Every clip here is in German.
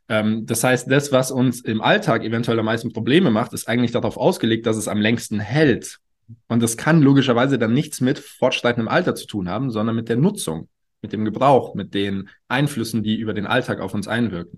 Das heißt, das, was uns im Alltag eventuell am meisten Probleme macht, ist eigentlich darauf ausgelegt, dass es am längsten hält. Und das kann logischerweise dann nichts mit fortschreitendem Alter zu tun haben, sondern mit der Nutzung, mit dem Gebrauch, mit den Einflüssen, die über den Alltag auf uns einwirken.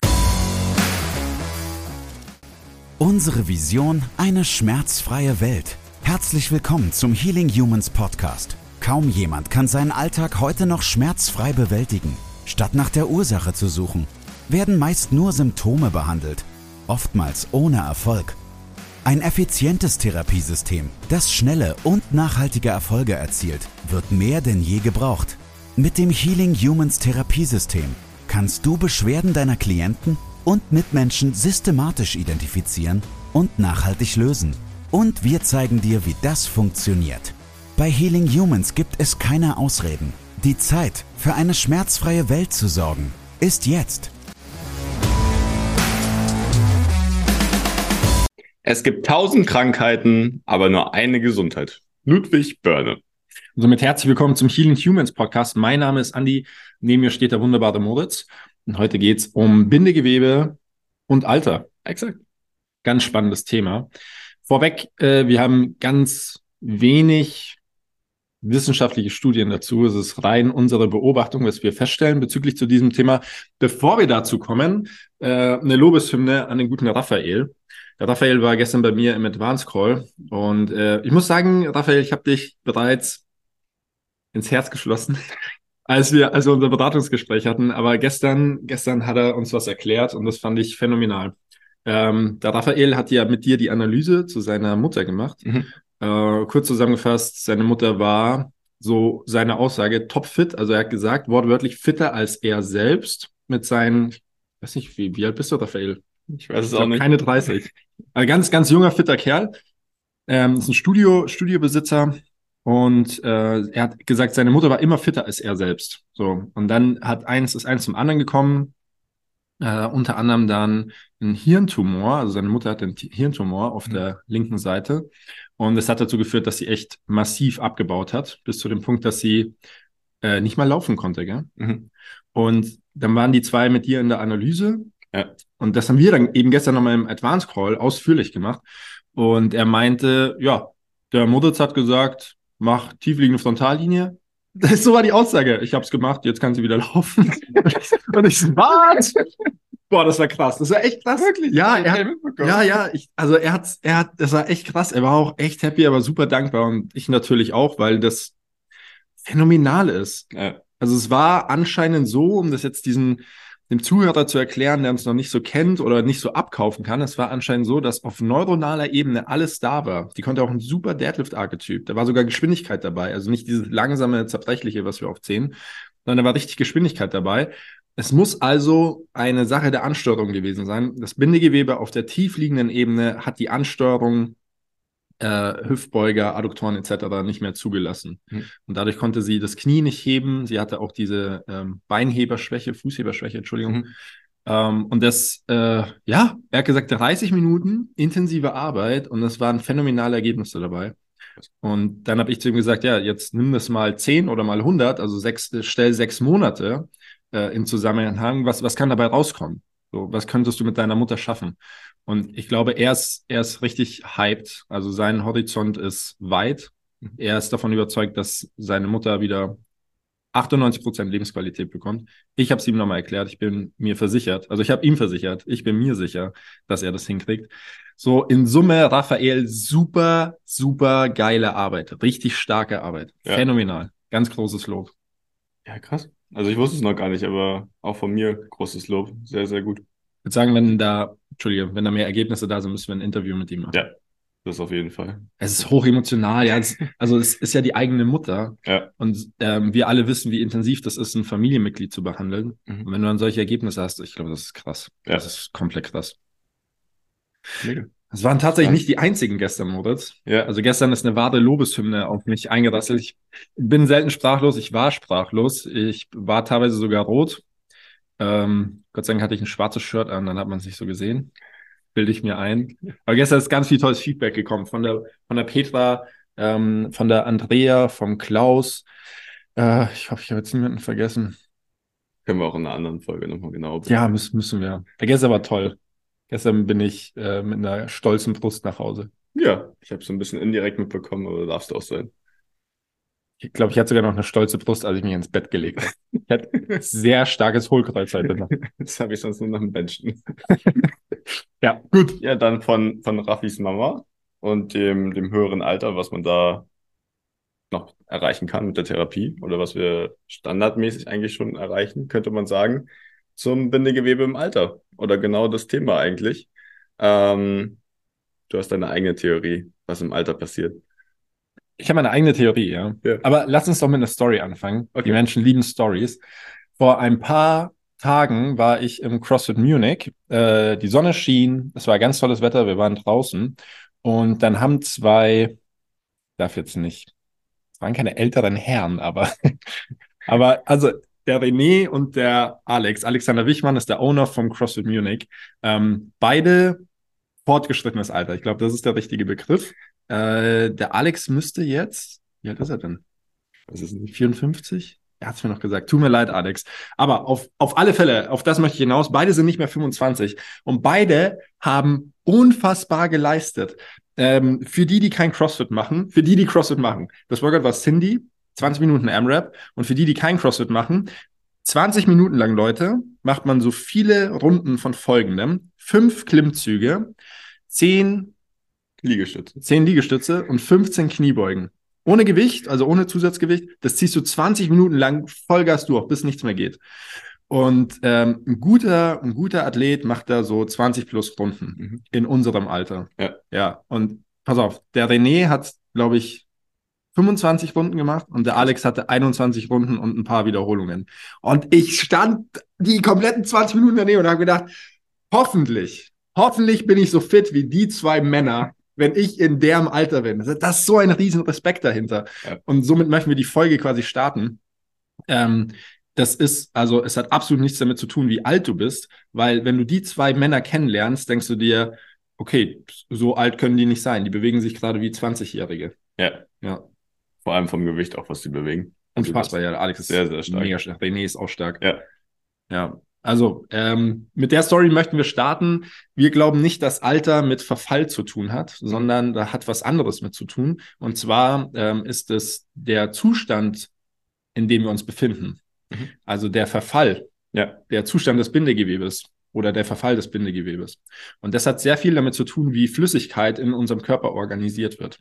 Unsere Vision: eine schmerzfreie Welt. Herzlich willkommen zum Healing Humans Podcast. Kaum jemand kann seinen Alltag heute noch schmerzfrei bewältigen. Statt nach der Ursache zu suchen, werden meist nur Symptome behandelt, oftmals ohne Erfolg. Ein effizientes Therapiesystem, das schnelle und nachhaltige Erfolge erzielt, wird mehr denn je gebraucht. Mit dem Healing Humans Therapiesystem kannst du Beschwerden deiner Klienten und Mitmenschen systematisch identifizieren und nachhaltig lösen. Und wir zeigen dir, wie das funktioniert. Bei Healing Humans gibt es keine Ausreden. Die Zeit, für eine schmerzfreie Welt zu sorgen, ist jetzt. Es gibt 1000 Krankheiten, aber nur eine Gesundheit. Ludwig Börne. Und somit herzlich willkommen zum Healing Humans Podcast. Mein Name ist Andi, neben mir steht der wunderbare Moritz. Und heute geht es um Bindegewebe und Alter. Exakt. Ganz spannendes Thema. Vorweg, wir haben ganz wenig wissenschaftliche Studien dazu. Es ist rein unsere Beobachtung, was wir feststellen bezüglich zu diesem Thema. Bevor wir dazu kommen, eine Lobeshymne an den guten Raphael. Der Raphael war gestern bei mir im Advanced Call und ich muss sagen, Raphael, ich habe dich bereits ins Herz geschlossen, als wir unser Beratungsgespräch hatten. Aber gestern hat er uns was erklärt und das fand ich phänomenal. Der Raphael hat ja mit dir die Analyse zu seiner Mutter gemacht. Kurz zusammengefasst, seine Mutter war, so seine Aussage, topfit. Also er hat gesagt, wortwörtlich fitter als er selbst mit seinen, ich weiß nicht, wie alt bist du, Raphael? Ich weiß es auch nicht. Keine 30. Also ganz, ganz junger, fitter Kerl. Ist ein Studiobesitzer und er hat gesagt, seine Mutter war immer fitter als er selbst. So. Und dann ist eins zum anderen gekommen. Unter anderem dann ein Hirntumor, also seine Mutter hat einen Hirntumor auf der linken Seite und das hat dazu geführt, dass sie echt massiv abgebaut hat, bis zu dem Punkt, dass sie nicht mal laufen konnte, gell? Und dann waren die zwei mit dir in der Analyse und das haben wir dann eben gestern nochmal im Advanced Call ausführlich gemacht und er meinte, ja, der Moritz hat gesagt, mach tiefliegende Frontallinie. So war die Aussage. Ich habe es gemacht, jetzt kann sie wieder laufen. Und ich so, was? Boah, das war krass. Das war echt krass. Wirklich? Ja, das war echt krass. Er war auch echt happy, aber super dankbar und ich natürlich auch, weil das phänomenal ist. Also es war anscheinend so, um das jetzt dem Zuhörer zu erklären, der uns noch nicht so kennt oder nicht so abkaufen kann, es war anscheinend so, dass auf neuronaler Ebene alles da war. Die konnte auch ein super Deadlift-Archetyp. Da war sogar Geschwindigkeit dabei. Also nicht dieses langsame, zerbrechliche, was wir oft sehen, sondern da war richtig Geschwindigkeit dabei. Es muss also eine Sache der Ansteuerung gewesen sein. Das Bindegewebe auf der tiefliegenden Ebene hat die Ansteuerung Hüftbeuger, Adduktoren etc. nicht mehr zugelassen. Und dadurch konnte sie das Knie nicht heben. Sie hatte auch diese Beinheberschwäche, Fußheberschwäche, Entschuldigung. Und das, er hat gesagt, 30 Minuten intensive Arbeit und es waren phänomenale Ergebnisse dabei. Und dann habe ich zu ihm gesagt, ja, jetzt nimm das mal 10 oder mal 100, also stell 6 Monate in Zusammenhang. Was kann dabei rauskommen? So, was könntest du mit deiner Mutter schaffen? Und ich glaube, er ist richtig hyped. Also sein Horizont ist weit. Er ist davon überzeugt, dass seine Mutter wieder 98% Lebensqualität bekommt. Ich habe es ihm nochmal erklärt. Ich bin mir versichert. Also ich habe ihm versichert. Ich bin mir sicher, dass er das hinkriegt. So in Summe, Raphael, super, super geile Arbeit. Richtig starke Arbeit. Ja. Phänomenal. Ganz großes Lob. Ja, krass. Also ich wusste es noch gar nicht, aber auch von mir großes Lob. Sehr, sehr gut. Ich würde sagen, wenn da mehr Ergebnisse da sind, müssen wir ein Interview mit ihm machen. Ja, das auf jeden Fall. Es ist hochemotional, ja. Es ist ja die eigene Mutter. Ja. Und wir alle wissen, wie intensiv das ist, ein Familienmitglied zu behandeln. Und wenn du dann solche Ergebnisse hast, ich glaube, das ist krass. Ja. Das ist komplett krass. Mega. Es waren tatsächlich nicht die einzigen gestern, Moritz. Ja. Also gestern ist eine wahre Lobeshymne auf mich eingerasselt. Ich bin selten sprachlos. Ich war sprachlos. Ich war teilweise sogar rot. Gott sei Dank hatte ich ein schwarzes Shirt an, dann hat man es nicht so gesehen. Bilde ich mir ein. Aber gestern ist ganz viel tolles Feedback gekommen von der Petra, von der Andrea, vom Klaus. Ich hoffe, ich habe jetzt niemanden vergessen. Können wir auch in einer anderen Folge nochmal genau Ja, müssen wir. Gestern war toll. Gestern bin ich mit einer stolzen Brust nach Hause. Ja, ich habe es so ein bisschen indirekt mitbekommen, aber darfst du auch sein. Ich glaube, ich hatte sogar noch eine stolze Brust, als ich mich ins Bett gelegt habe. Ich hatte sehr starkes Hohlkreuz heute. Das habe ich sonst nur nach dem Benchen. Ja, gut. Ja, dann von Raffis Mama und dem höheren Alter, was man da noch erreichen kann mit der Therapie oder was wir standardmäßig eigentlich schon erreichen, könnte man sagen, zum Bindegewebe im Alter. Oder genau das Thema eigentlich. Ähm, Du hast deine eigene Theorie, was im Alter passiert. Ich habe meine eigene Theorie, ja. Ja. Aber lass uns doch mit einer Story anfangen. Okay. Die Menschen lieben Stories. Vor ein paar Tagen war ich im CrossFit Munich. Die Sonne schien, es war ganz tolles Wetter, wir waren draußen. Und dann haben zwei, darf jetzt nicht, es waren keine älteren Herren, aber, aber also der René und der Alexander Wichmann ist der Owner vom CrossFit Munich. Beide fortgeschrittenes Alter. Ich glaube, das ist der richtige Begriff. Der Alex müsste jetzt, wie alt ist er denn? Das ist nicht 54? Er hat es mir noch gesagt. Tut mir leid, Alex. Aber auf alle Fälle, auf das möchte ich hinaus. Beide sind nicht mehr 25 und beide haben unfassbar geleistet. Für die kein CrossFit machen, für die CrossFit machen. Das Workout war Cindy, 20 Minuten AMRAP. Und für die kein CrossFit machen, 20 Minuten lang, Leute, macht man so viele Runden von folgendem: 5 Klimmzüge, 10 Liegestütze und 15 Kniebeugen. Ohne Gewicht, also ohne Zusatzgewicht. Das ziehst du 20 Minuten lang Vollgas durch, bis nichts mehr geht. Und ein guter Athlet macht da so 20 plus Runden in unserem Alter. Ja. Und pass auf, der René hat, glaube ich, 25 Runden gemacht und der Alex hatte 21 Runden und ein paar Wiederholungen. Und ich stand die kompletten 20 Minuten daneben und habe gedacht, hoffentlich bin ich so fit wie die zwei Männer, wenn ich in deren Alter bin. Das ist so ein riesen Respekt dahinter. Ja. Und somit möchten wir die Folge quasi starten. Das ist, also es hat absolut nichts damit zu tun, wie alt du bist, weil wenn du die zwei Männer kennenlernst, denkst du dir, okay, so alt können die nicht sein. Die bewegen sich gerade wie 20-Jährige. Ja. Vor allem vom Gewicht auch, was sie bewegen. Unfassbar, ja. Alex ist sehr, sehr stark. Mega stark. René ist auch stark. Ja. Also, mit der Story möchten wir starten. Wir glauben nicht, dass Alter mit Verfall zu tun hat, sondern da hat was anderes mit zu tun. Und zwar ist es der Zustand, in dem wir uns befinden. Also der Verfall, der Zustand des Bindegewebes oder der Verfall des Bindegewebes. Und das hat sehr viel damit zu tun, wie Flüssigkeit in unserem Körper organisiert wird.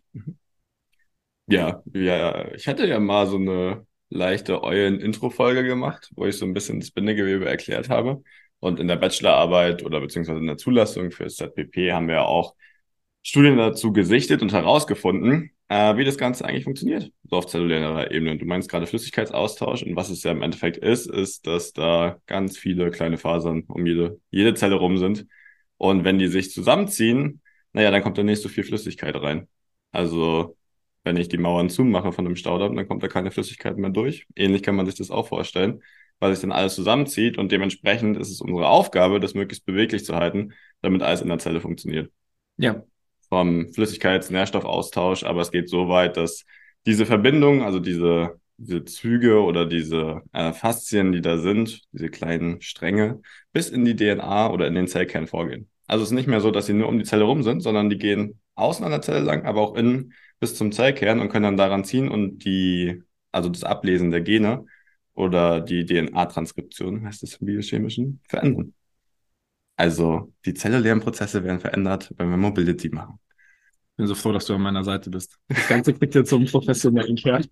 Ja, ich hatte ja mal so eine leichte Eulen-Intro-Folge gemacht, wo ich so ein bisschen das Bindegewebe erklärt habe. Und in der Bachelorarbeit oder beziehungsweise in der Zulassung für das ZPP haben wir auch Studien dazu gesichtet und herausgefunden, wie das Ganze eigentlich funktioniert, so auf zellulärer Ebene. Und du meinst gerade Flüssigkeitsaustausch und was es ja im Endeffekt ist, dass da ganz viele kleine Fasern um jede Zelle rum sind. Und wenn die sich zusammenziehen, dann kommt da nicht so viel Flüssigkeit rein. Also wenn ich die Mauern zumache von einem Staudamm, dann kommt da keine Flüssigkeit mehr durch. Ähnlich kann man sich das auch vorstellen, weil sich dann alles zusammenzieht und dementsprechend ist es unsere Aufgabe, das möglichst beweglich zu halten, damit alles in der Zelle funktioniert. Ja. Vom Flüssigkeits-Nährstoffaustausch, aber es geht so weit, dass diese Verbindung, also diese Züge oder diese Faszien, die da sind, diese kleinen Stränge, bis in die DNA oder in den Zellkern vorgehen. Also es ist nicht mehr so, dass sie nur um die Zelle rum sind, sondern die gehen außen an der Zelle lang, aber auch innen bis zum Zellkern und können dann daran ziehen und also das Ablesen der Gene oder die DNA-Transkription, heißt es im Biochemischen, verändern. Also die zellulären Prozesse werden verändert, wenn wir Mobility machen. Ich bin so froh, dass du an meiner Seite bist. Das Ganze kriegt jetzt so einen professionellen Kern.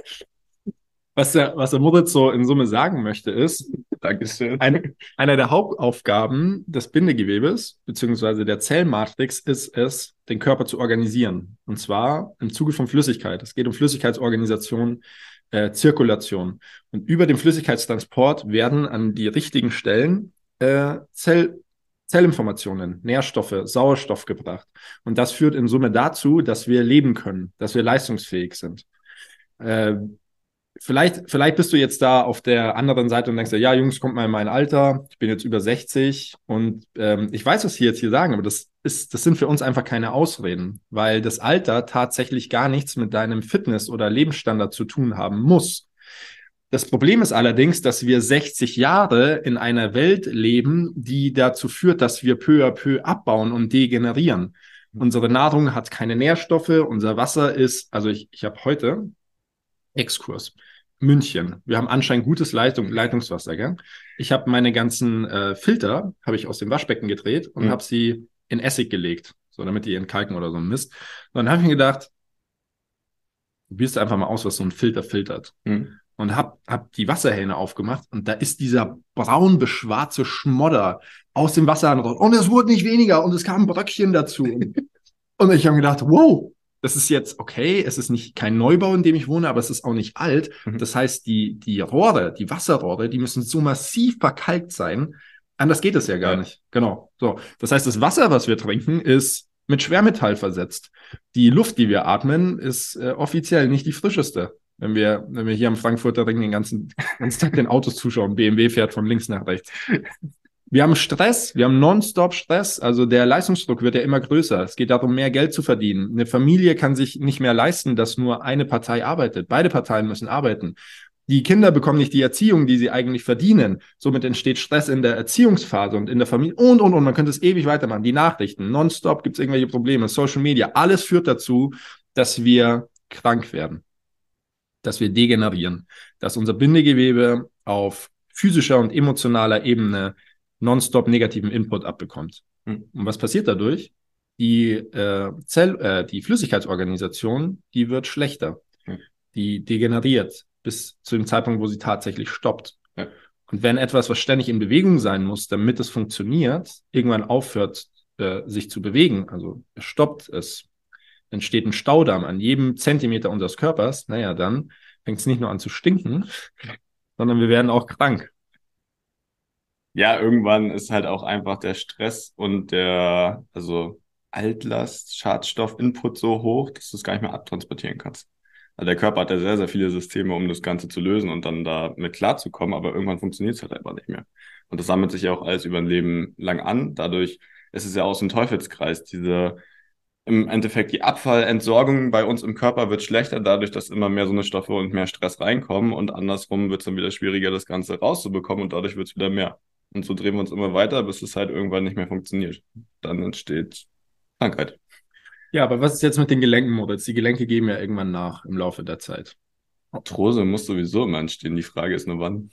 Was der Moritz so in Summe sagen möchte, ist, Dankeschön. Einer der Hauptaufgaben des Bindegewebes beziehungsweise der Zellmatrix ist es, den Körper zu organisieren. Und zwar im Zuge von Flüssigkeit. Es geht um Flüssigkeitsorganisation, Zirkulation. Und über den Flüssigkeitstransport werden an die richtigen Stellen Zellinformationen, Nährstoffe, Sauerstoff gebracht. Und das führt in Summe dazu, dass wir leben können, dass wir leistungsfähig sind. Vielleicht bist du jetzt da auf der anderen Seite und denkst dir, ja, Jungs, kommt mal in mein Alter, ich bin jetzt über 60 und ich weiß, was Sie jetzt hier sagen, aber das sind für uns einfach keine Ausreden, weil das Alter tatsächlich gar nichts mit deinem Fitness- oder Lebensstandard zu tun haben muss. Das Problem ist allerdings, dass wir 60 Jahre in einer Welt leben, die dazu führt, dass wir peu à peu abbauen und degenerieren. Unsere Nahrung hat keine Nährstoffe, unser Wasser ist, also ich habe heute Exkurs. München. Wir haben anscheinend gutes Leitungswasser, gell? Ich habe meine ganzen Filter, habe ich aus dem Waschbecken gedreht und habe sie in Essig gelegt, so damit die entkalken oder so ein Mist. Und dann habe ich mir gedacht, probierst einfach mal aus, was so ein Filter filtert. Und hab die Wasserhähne aufgemacht und da ist dieser braun beschwarze Schmodder aus dem Wasser raus. Und es wurde nicht weniger und es kam ein Bröckchen dazu. Und ich habe mir gedacht, wow, das ist jetzt okay, es ist nicht kein Neubau, in dem ich wohne, aber es ist auch nicht alt. Das heißt, die Rohre, die Wasserrohre, die müssen so massiv verkalkt sein. Anders geht es ja gar nicht. Genau. So. Das heißt, das Wasser, was wir trinken, ist mit Schwermetall versetzt. Die Luft, die wir atmen, ist offiziell nicht die frischeste. Wenn wir hier am Frankfurter Ring den ganzen Tag den Autos zuschauen, BMW fährt von links nach rechts. Wir haben Stress, wir haben nonstop Stress, also der Leistungsdruck wird ja immer größer. Es geht darum, mehr Geld zu verdienen. Eine Familie kann sich nicht mehr leisten, dass nur eine Partei arbeitet. Beide Parteien müssen arbeiten. Die Kinder bekommen nicht die Erziehung, die sie eigentlich verdienen. Somit entsteht Stress in der Erziehungsphase und in der Familie und. Man könnte es ewig weitermachen. Die Nachrichten, nonstop gibt es irgendwelche Probleme, Social Media, alles führt dazu, dass wir krank werden, dass wir degenerieren, dass unser Bindegewebe auf physischer und emotionaler Ebene nonstop negativen Input abbekommt. Und was passiert dadurch? Die Flüssigkeitsorganisation, die wird schlechter. Die degeneriert bis zu dem Zeitpunkt, wo sie tatsächlich stoppt. Und wenn etwas, was ständig in Bewegung sein muss, damit es funktioniert, irgendwann aufhört, sich zu bewegen, also es stoppt, es entsteht ein Staudamm an jedem Zentimeter unseres Körpers, naja, dann fängt es nicht nur an zu stinken, sondern wir werden auch krank. Ja, irgendwann ist halt auch einfach der Stress und also Altlast, Schadstoffinput so hoch, dass du es gar nicht mehr abtransportieren kannst. Also der Körper hat ja sehr, sehr viele Systeme, um das Ganze zu lösen und dann damit klarzukommen, aber irgendwann funktioniert es halt einfach nicht mehr. Und das sammelt sich ja auch alles über ein Leben lang an. Dadurch ist es ja auch so ein Teufelskreis. Im Endeffekt die Abfallentsorgung bei uns im Körper wird schlechter, dadurch, dass immer mehr so eine Stoffe und mehr Stress reinkommen und andersrum wird es dann wieder schwieriger, das Ganze rauszubekommen und dadurch wird es wieder mehr. Und so drehen wir uns immer weiter, bis es halt irgendwann nicht mehr funktioniert. Dann entsteht Krankheit. Ja, aber was ist jetzt mit den Gelenken, Moritz? Die Gelenke geben ja irgendwann nach im Laufe der Zeit. Arthrose muss sowieso immer entstehen. Die Frage ist nur wann.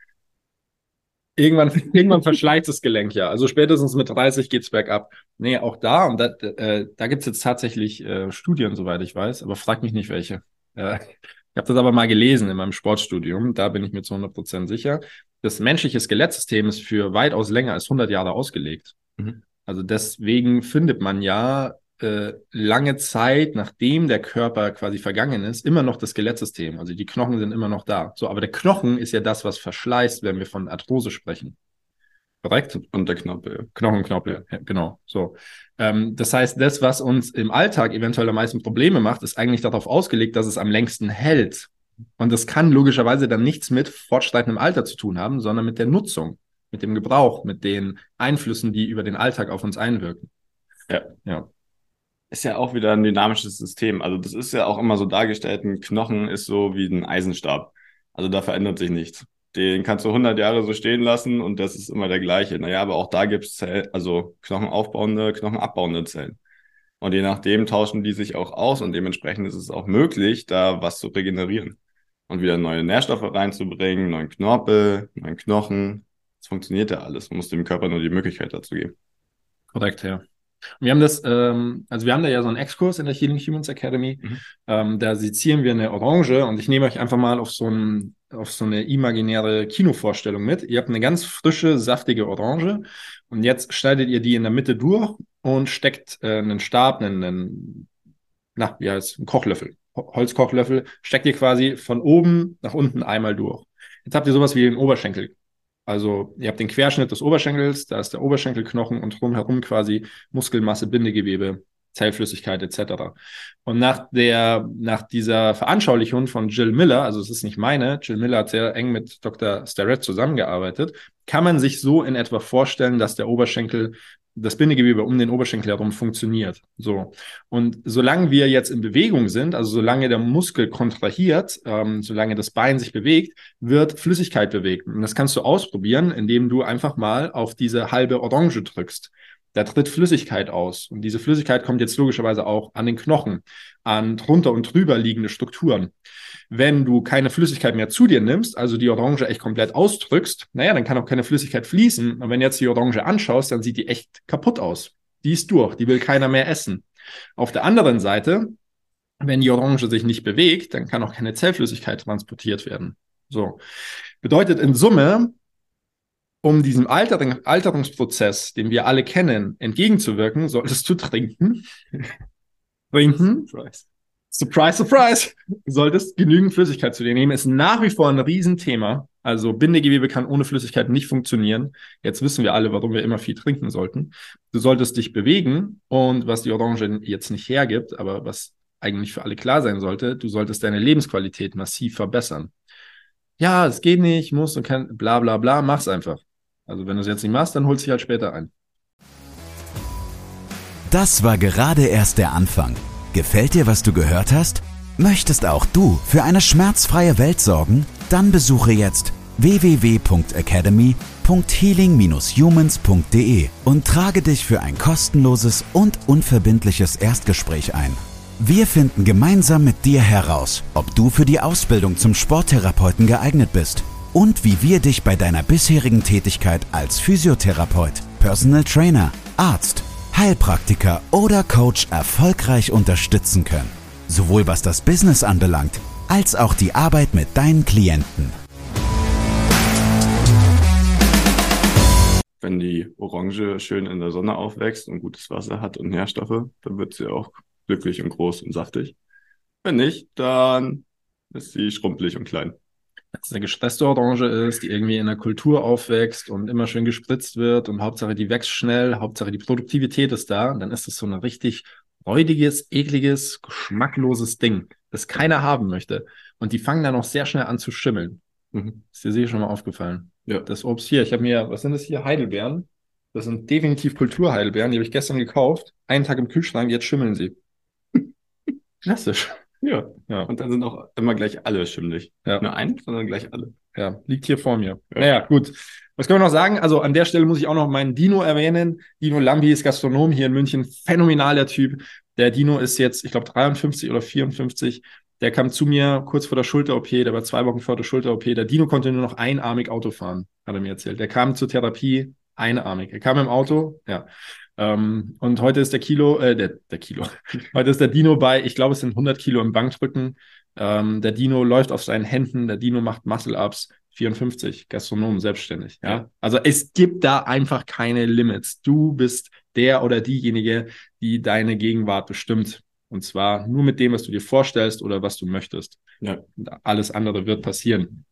Irgendwann verschleicht das Gelenk ja. Also spätestens mit 30 geht's bergab. Nee, auch da, und da gibt's jetzt tatsächlich Studien, soweit ich weiß, aber frag mich nicht welche. Ich habe das aber mal gelesen in meinem Sportstudium, da bin ich mir zu 100% sicher. Das menschliche Skelettsystem ist für weitaus länger als 100 Jahre ausgelegt. Also deswegen findet man ja lange Zeit, nachdem der Körper quasi vergangen ist, immer noch das Skelettsystem. Also die Knochen sind immer noch da. So, aber der Knochen ist ja das, was verschleißt, wenn wir von Arthrose sprechen. Korrekt? Und der Knorpel. Knochenknorpel, ja, genau. So. Das heißt, das, was uns im Alltag eventuell am meisten Probleme macht, ist eigentlich darauf ausgelegt, dass es am längsten hält. Und das kann logischerweise dann nichts mit fortschreitendem Alter zu tun haben, sondern mit der Nutzung, mit dem Gebrauch, mit den Einflüssen, die über den Alltag auf uns einwirken. Ja. Ist ja auch wieder ein dynamisches System. Also das ist ja auch immer so dargestellt, ein Knochen ist so wie ein Eisenstab. Also da verändert sich nichts. Den kannst du 100 Jahre so stehen lassen und das ist immer der gleiche. Naja, aber auch da gibt es also knochenaufbauende, knochenabbauende Zellen. Und je nachdem tauschen die sich auch aus und dementsprechend ist es auch möglich, da was zu regenerieren. Und wieder neue Nährstoffe reinzubringen, neuen Knorpel, neuen Knochen. Das funktioniert ja alles. Man muss dem Körper nur die Möglichkeit dazu geben. Korrekt, ja. Wir haben wir haben da ja so einen Exkurs in der Healing Humans Academy. Da sezieren wir eine Orange und ich nehme euch einfach mal auf so eine imaginäre Kinovorstellung mit. Ihr habt eine ganz frische, saftige Orange und jetzt schneidet ihr die in der Mitte durch und steckt einen Stab, einen Kochlöffel, Holzkochlöffel, steckt ihr quasi von oben nach unten einmal durch. Jetzt habt ihr sowas wie den Oberschenkel. Also ihr habt den Querschnitt des Oberschenkels, da ist der Oberschenkelknochen und drumherum quasi Muskelmasse, Bindegewebe, Zellflüssigkeit etc. Und nach dieser Veranschaulichung von Jill Miller, also es ist nicht meine, Jill Miller hat sehr eng mit Dr. Starrett zusammengearbeitet, kann man sich so in etwa vorstellen, dass der Oberschenkel das Bindegewebe um den Oberschenkel herum funktioniert. So. Und solange wir jetzt in Bewegung sind, also solange der Muskel kontrahiert, solange das Bein sich bewegt, wird Flüssigkeit bewegt. Und das kannst du ausprobieren, indem du einfach mal auf diese halbe Orange drückst. Da tritt Flüssigkeit aus. Und diese Flüssigkeit kommt jetzt logischerweise auch an den Knochen, an drunter und drüber liegende Strukturen. Wenn du keine Flüssigkeit mehr zu dir nimmst, also die Orange echt komplett ausdrückst, naja, dann kann auch keine Flüssigkeit fließen. Und wenn du jetzt die Orange anschaust, dann sieht die echt kaputt aus. Die ist durch, die will keiner mehr essen. Auf der anderen Seite, wenn die Orange sich nicht bewegt, dann kann auch keine Zellflüssigkeit transportiert werden. So. Bedeutet in Summe, um diesem Alterungsprozess, den wir alle kennen, entgegenzuwirken, solltest du trinken. Trinken. Surprise, surprise. Du solltest genügend Flüssigkeit zu dir nehmen. Ist nach wie vor ein Riesenthema. Also Bindegewebe kann ohne Flüssigkeit nicht funktionieren. Jetzt wissen wir alle, warum wir immer viel trinken sollten. Du solltest dich bewegen und was die Orange jetzt nicht hergibt, aber was eigentlich für alle klar sein sollte, du solltest deine Lebensqualität massiv verbessern. Ja, es geht nicht, muss und kann, bla bla bla, mach's einfach. Also wenn du es jetzt nicht machst, dann holst du dich halt später ein. Das war gerade erst der Anfang. Gefällt dir, was du gehört hast? Möchtest auch du für eine schmerzfreie Welt sorgen? Dann besuche jetzt www.academy.healing-humans.de und trage dich für ein kostenloses und unverbindliches Erstgespräch ein. Wir finden gemeinsam mit dir heraus, ob du für die Ausbildung zum Sporttherapeuten geeignet bist und wie wir dich bei deiner bisherigen Tätigkeit als Physiotherapeut, Personal Trainer, Arzt, Heilpraktiker oder Coach erfolgreich unterstützen können. Sowohl was das Business anbelangt, als auch die Arbeit mit deinen Klienten. Wenn die Orange schön in der Sonne aufwächst und gutes Wasser hat und Nährstoffe, dann wird sie auch glücklich und groß und saftig. Wenn nicht, dann ist sie schrumpelig und klein. Wenn es eine gestresste Orange ist, die irgendwie in der Kultur aufwächst und immer schön gespritzt wird und Hauptsache die wächst schnell, Hauptsache die Produktivität ist da, dann ist das so ein richtig räudiges, ekliges, geschmackloses Ding, das keiner haben möchte. Und die fangen dann auch sehr schnell an zu schimmeln. Ist dir sicher schon mal aufgefallen? Ja. Das Obst hier, ich habe mir, was sind das hier? Heidelbeeren. Das sind definitiv Kulturheidelbeeren, die habe ich gestern gekauft. Einen Tag im Kühlschrank, jetzt schimmeln sie. Klassisch. Ja. Und dann sind auch immer gleich alle schimmelig. Ja. Nicht nur ein, sondern gleich alle. Ja, liegt hier vor mir. Ja. Naja, gut. Was können wir noch sagen? Also an der Stelle muss ich auch noch meinen Dino erwähnen. Dino Lambi ist Gastronom hier in München. Phänomenaler Typ. Der Dino ist jetzt, ich glaube, 53 oder 54. Der kam zu mir kurz vor der Schulter-OP. Der war 2 Wochen vor der Schulter-OP. Der Dino konnte nur noch einarmig Auto fahren, hat er mir erzählt. Der kam zur Therapie einarmig. Er kam im Auto, ja. Und heute ist der Kilo. Heute ist der Dino bei, ich glaube, es sind 100 Kilo im Bankdrücken. Der Dino läuft auf seinen Händen. Der Dino macht Muscle-Ups. 54, Gastronom, selbstständig. Ja? Also es gibt da einfach keine Limits. Du bist der oder diejenige, die deine Gegenwart bestimmt. Und zwar nur mit dem, was du dir vorstellst oder was du möchtest. Ja. Und alles andere wird passieren.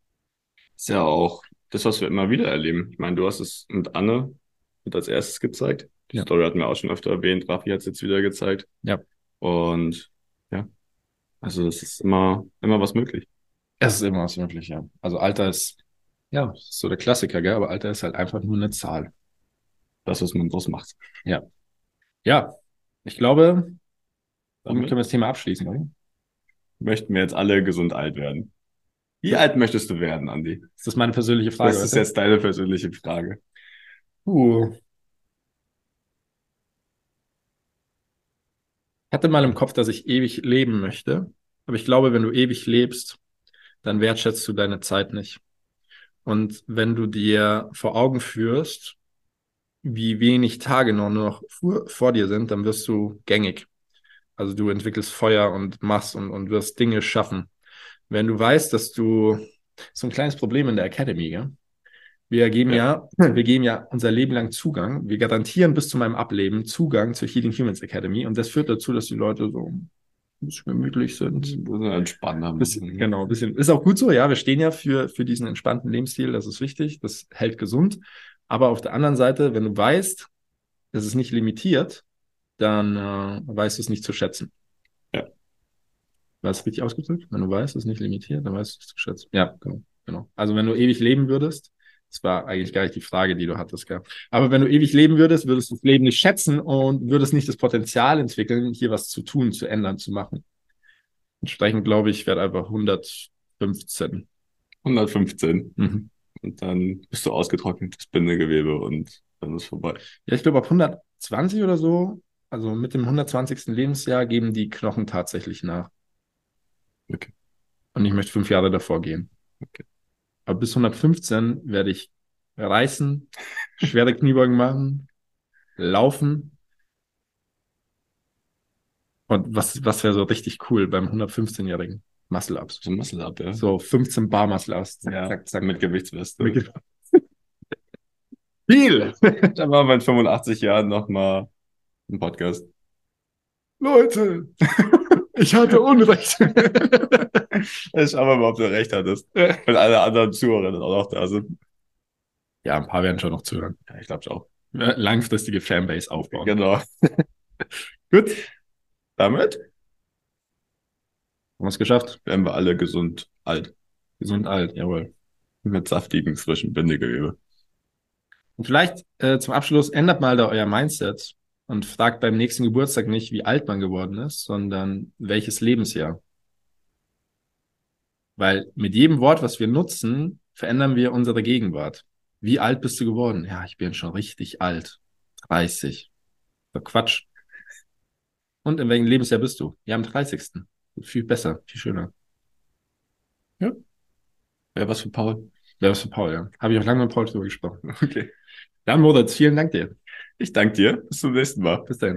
Ist ja auch das, was wir immer wieder erleben. Ich meine, du hast es mit Anne mit als erstes gezeigt. Die Story hatten wir auch schon öfter erwähnt. Rafi hat es jetzt wieder gezeigt. Ja. Und ja, also es ist immer was möglich. Es ist immer was möglich, ja. Also Alter ist, ja, ist so der Klassiker, gell? Aber Alter ist halt einfach nur eine Zahl. Das, was man draus macht. Ja. Ja, ich glaube, damit können wir das Thema abschließen, oder? Möchten wir jetzt alle gesund alt werden? Wie alt möchtest du werden, Andi? Ist das meine persönliche Frage? Das ist jetzt deine persönliche Frage. Ich hatte mal im Kopf, dass ich ewig leben möchte. Aber ich glaube, wenn du ewig lebst, dann wertschätzt du deine Zeit nicht. Und wenn du dir vor Augen führst, wie wenig Tage nur noch vor dir sind, dann wirst du gängig. Also du entwickelst Feuer und machst und wirst Dinge schaffen. Wenn du weißt, dass du, so ein kleines Problem in der Academy, gell? Wir geben ja unser Leben lang Zugang. Wir garantieren bis zu meinem Ableben Zugang zur Healing Humans Academy. Und das führt dazu, dass die Leute so ein bisschen gemütlich sind. Ein bisschen entspannter. Genau, ein bisschen. Ist auch gut so, ja. Wir stehen ja für diesen entspannten Lebensstil. Das ist wichtig. Das hält gesund. Aber auf der anderen Seite, wenn du weißt, es ist nicht limitiert, dann weißt du es nicht zu schätzen. Ja. War es richtig ausgedrückt? Wenn du weißt, es ist nicht limitiert, dann weißt du es zu schätzen. Ja, genau. Also wenn du ewig leben würdest, Das war eigentlich gar nicht die Frage, die du hattest, gell? Aber wenn du ewig leben würdest, würdest du das Leben nicht schätzen und würdest nicht das Potenzial entwickeln, hier was zu tun, zu ändern, zu machen. Entsprechend glaube ich, werde einfach 115. 115. Mhm. Und dann bist du ausgetrocknetes Bindegewebe und dann ist vorbei. Ja, ich glaube, ab 120 oder so, also mit dem 120. Lebensjahr, geben die Knochen tatsächlich nach. Okay. Und ich möchte 5 Jahre davor gehen. Okay. Aber bis 115 werde ich reißen, schwere Kniebeugen machen, laufen. Und was wäre so richtig cool beim 115-Jährigen? Muscle-Ups. So ein Muscle-Up, ja. So 15 Bar Muscle-Ups. Zack, Ja, zack, zack. mit Gewichtsweste. Viel! Dann machen wir in 85 Jahren nochmal einen Podcast. Leute, ich hatte Unrecht. Schauen wir mal, ob du recht hattest. Wenn alle anderen Zuhörer dann auch noch da sind. Ja, ein paar werden schon noch zuhören. Ja, ich glaube auch. Langfristige Fanbase aufbauen. Genau. Gut. Damit Haben wir es geschafft. werden wir alle gesund alt. Gesund alt, jawohl. Mit saftigem, frischem Bindegewebe. Und vielleicht zum Abschluss ändert mal da euer Mindset und fragt beim nächsten Geburtstag nicht, wie alt man geworden ist, sondern welches Lebensjahr. Weil mit jedem Wort, was wir nutzen, verändern wir unsere Gegenwart. Wie alt bist du geworden? Ja, ich bin schon richtig alt. 30. So Quatsch. Und in welchem Lebensjahr bist du? Ja, am 30. Viel besser, viel schöner. Ja. Wäre was für Paul. Wäre was für Paul, ja. Habe ich auch lange mit Paul drüber gesprochen. Okay. Dann, Moritz, vielen Dank dir. Ich danke dir. Bis zum nächsten Mal. Bis dahin.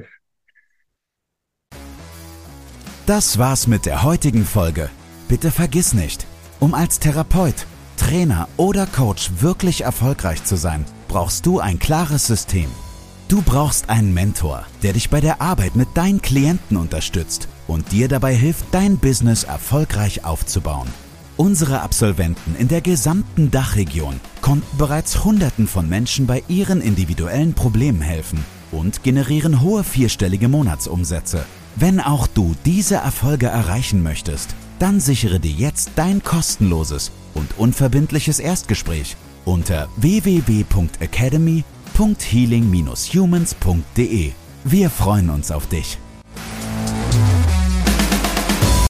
Das war's mit der heutigen Folge. Bitte vergiss nicht, um als Therapeut, Trainer oder Coach wirklich erfolgreich zu sein, brauchst du ein klares System. Du brauchst einen Mentor, der dich bei der Arbeit mit deinen Klienten unterstützt und dir dabei hilft, dein Business erfolgreich aufzubauen. Unsere Absolventen in der gesamten Dachregion konnten bereits Hunderten von Menschen bei ihren individuellen Problemen helfen und generieren hohe vierstellige Monatsumsätze. Wenn auch du diese Erfolge erreichen möchtest, dann sichere dir jetzt dein kostenloses und unverbindliches Erstgespräch unter www.academy.healing-humans.de. Wir freuen uns auf dich.